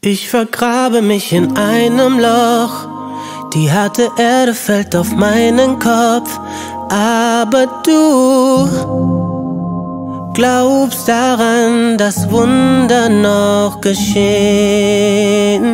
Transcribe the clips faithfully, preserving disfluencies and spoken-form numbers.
Ich vergrabe mich in einem Loch, die harte Erde fällt auf meinen Kopf, aber du glaubst daran, dass Wunder noch geschehen.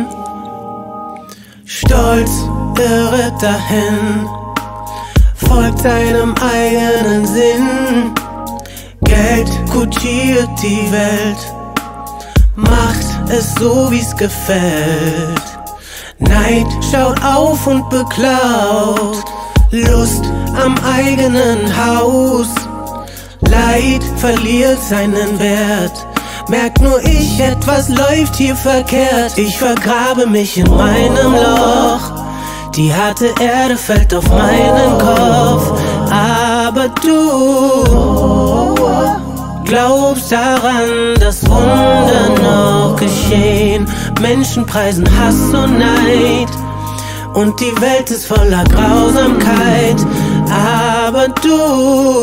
Stolz irret dahin, folgt seinem eigenen Sinn. Geld kutschiert die Welt, macht es so wie's gefällt. Neid schaut auf und beklaut, Lust am eigenen Haus. Leid verliert seinen Wert, merkt nur ich, etwas läuft hier verkehrt. Ich vergrabe mich in meinem Loch, die harte Erde fällt auf meinen Kopf, aber du glaubst daran, dass Wunder noch geschehen. Menschen preisen Hass und Neid und die Welt ist voller Grausamkeit, aber du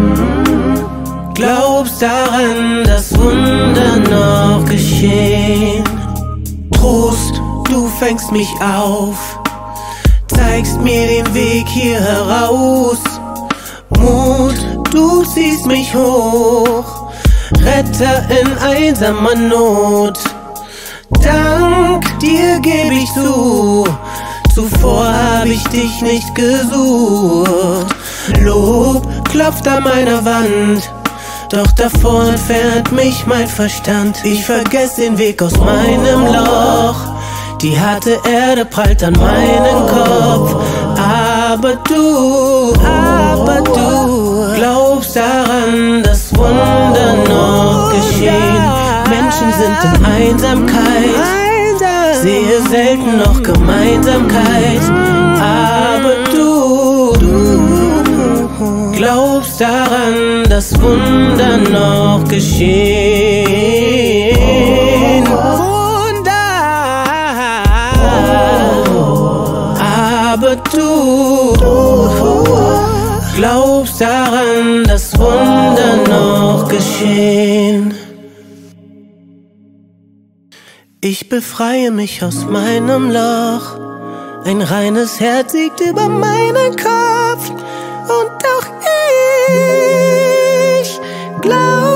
glaubst daran, dass Wunder noch geschehen. Trost, du fängst mich auf, zeigst mir den Weg hier heraus. Mut, du ziehst mich hoch, Retter in einsamer Not. Dank dir geb ich zu, zuvor hab ich dich nicht gesucht. Lob klopft an meiner Wand, doch davor entfernt mich mein Verstand. Ich vergess den Weg aus meinem Loch, die harte Erde prallt an meinen Kopf, aber du, aber du glaubst daran, dass Wunder noch geschehen. Menschen sind in Einsamkeit, sehe selten noch Gemeinsamkeit, aber du, du glaubst daran, dass Wunder noch geschehen. Aber du glaubst daran, dass Wunder noch geschehen. Ich befreie mich aus meinem Loch, ein reines Herz siegt über meinen Kopf, und auch ich glaub